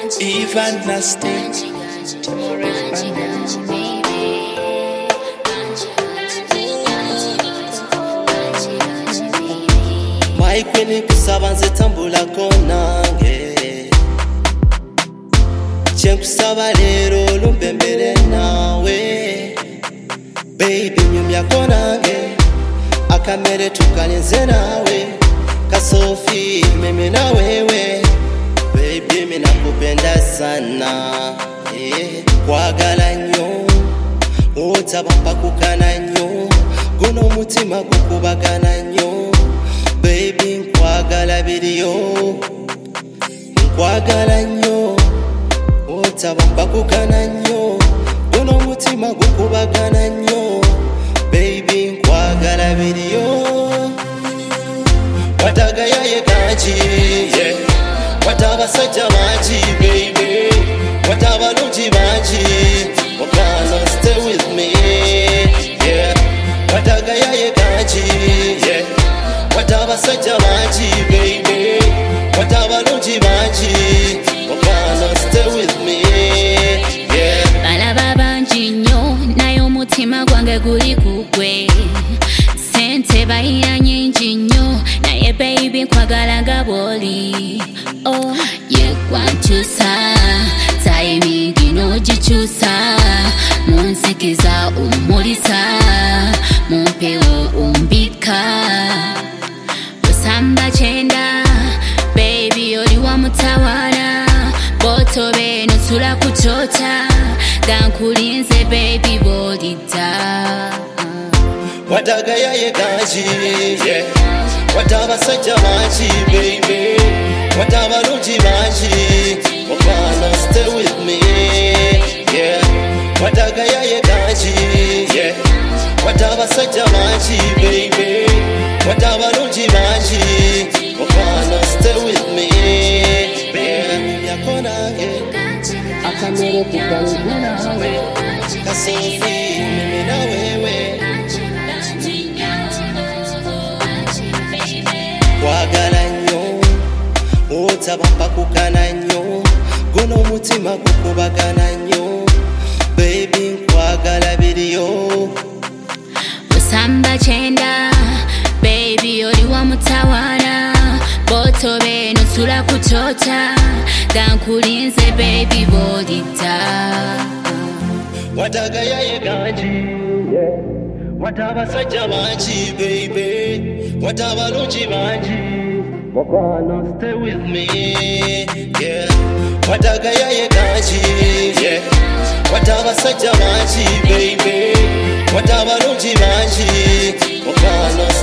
Even nasty. My queen kusaba nzetambula konange Chenkusaba lero lumbembele nawe Baby nyumya konange Akamere tukalenze nawe Kasofi mimi na wewe Baby mina kupenda sana Kwagala nyo Otaba kukana nyo Guno mutima kukubagana nyo Baby nkwagala biriyo Nkwagala nyo Otaba kukana nyo Guno mutima kukubagana nyo Baby nkwagala biriyo Wataga yaye kaji yeah. Wataba saja maji baby Wataba luji maji Wakana stay with me yeah. Wataga yaye kaji yeah. Wataba saja maji baby Wataba luji maji Wakana stay with me yeah. Balaba banji nyo nayo mutima gwange guli kugwe Sente bayiya nyingi nyo naye baby nkwagala nga bwoli Oh yekwankyusa timing inogikyusa munsikiza umulisa mumpewo umbika Busamba chenda baby oli wa mutawana boto beno tula kuchota gankulinze baby bolita Wataga yaye kaji yeah. Wataba saja maji baby Wataba luji maji Wakana stay with me yeah. Wataga yaye kaji yeah. Wataba saja maji baby Wataba luji maji Wakana stay with me yeah. Yakonange Akamere kukalugu nawe Kasofi mimi na wewe Kwagala nyo Otaba kukana nyo Guno mutima kukubagana nyo Baby nkwagala biriyo Busamba chenda baby oli wa mutawana boto beno tula kuchota gankulinze baby bolita Wataga yaye ganji yeah. Wataba saja maji baby Wataba luji maji Wakana stay with me yeah. Wataga yaye ganji yeah. Wataba saja maji baby Wataba luji maji Wakana